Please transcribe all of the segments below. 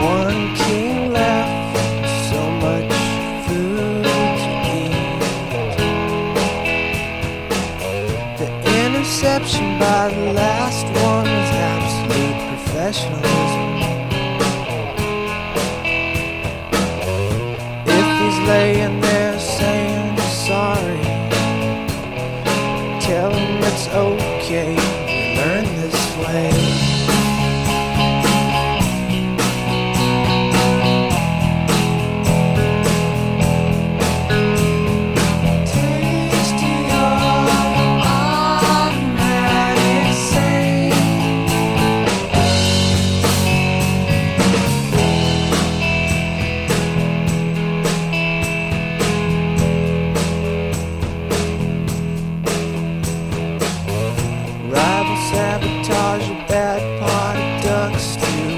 One king left, so much food to eat. The interception by the last one was absolute professionalism. If he's laying there saying sorry, tell him it's okay, we learn this way. Sabotage a bad pot of duck stew.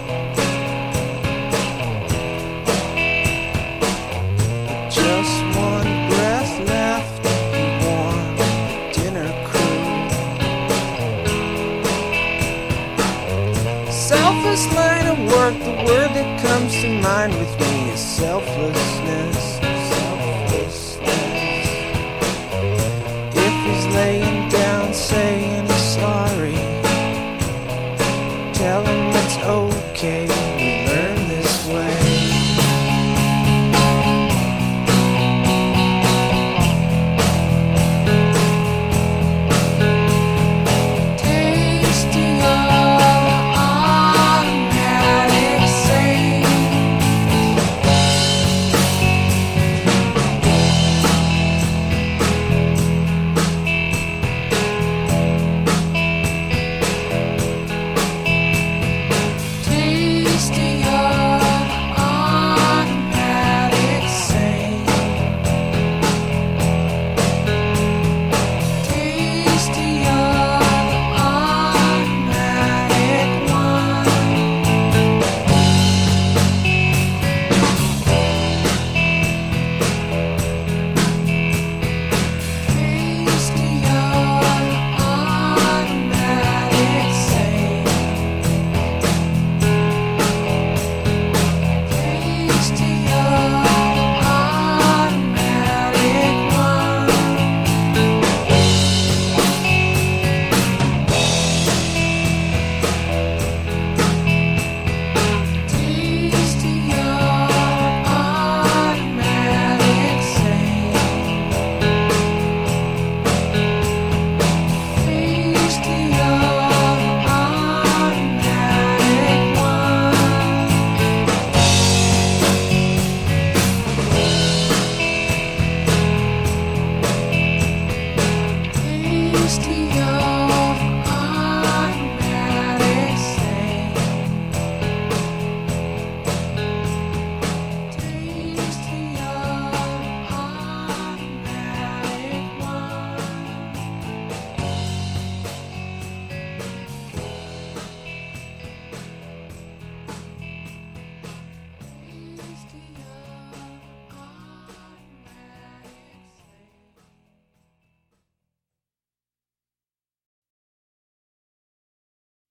With just one breath left, you warm dinner crew. Selfless line of work, the word that comes to mind with me is selflessness. Selflessness. If he's laying down saying sorry, tell him it's okay, we learn this way. Tasty